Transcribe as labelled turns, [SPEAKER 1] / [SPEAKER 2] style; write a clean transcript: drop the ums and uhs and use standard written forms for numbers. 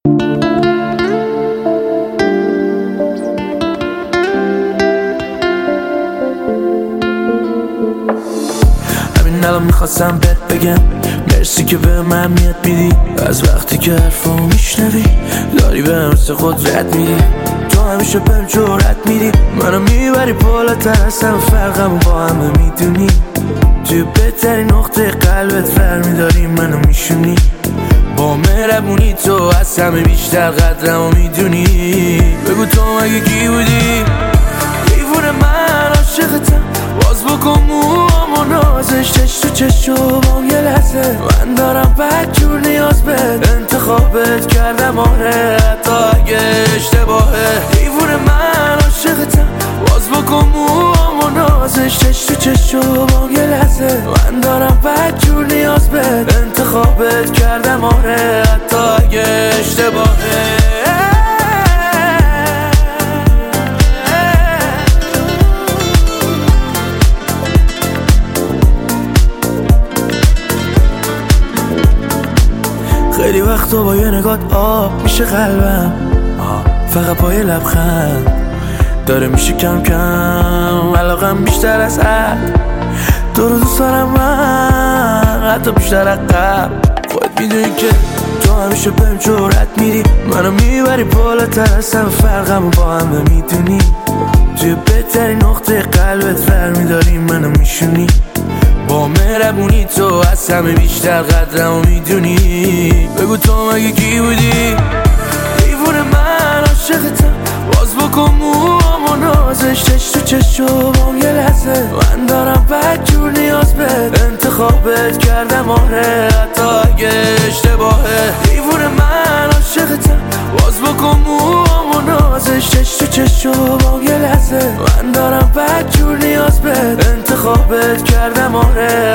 [SPEAKER 1] همین الان میخواستم بهت بگم مرسی که به من میاد میدی، از وقتی که حرفامو میشنوی داری به مثل قدرت میدی. تو همیشه بهم جرأت میدی، منو میبری بالاتر از همه، فرقمو با همه میدونی. توی بهترین نقطه قلبت برمیداری منو میشونی. با مهربونی تو از همه بیشتر قدرمو میدونی. بگو تو مگه کی بودی؟ دیوونه من عاشقتم، باز بکن موامو نازش، چش تو چشم یه لحظه. من دارم بدجور نیاز بهت، انتخابت کردم آره حتی اگه اشتباهه. دیوونه من عاشقتم، باز بکن موامو نازش، چش تو چشم یه لحظه. من دارم بدجور نیاز بهت، انتخابت کردم آره حتی اگه اشتباهه. خیلی وقتا با یه نگات آب میشه قلبم، فقط با یه لبخند داره میشه کم کم علاقم بیشتر از حد. تو رو دوست دارم من حتی بیشتر از قبل. خودت میدونی که تو همیشه بهم جرأت میدی، منو میبری بالاتر از همه، فرقمو با همه میدونی. توی بهترین نقطه قلبت برمیداری منو میشونی. با مهربونی تو از همه بیشتر قدرمو میدونی. بگو تو مگه کی بودی؟ دیوونه من عاشقتم، باز بکن موامو نازش، چش تو چشم یه لحظه. من دارم بدجور نیاز بهت، انتخابت کردم آره حتی اگه اشتباهه. دیوونه من عاشقتم، باز بکن موامو نازش، چش تو چشم یه لحظه. من دارم بدجور نیاز بهت، انتخابت کردم آره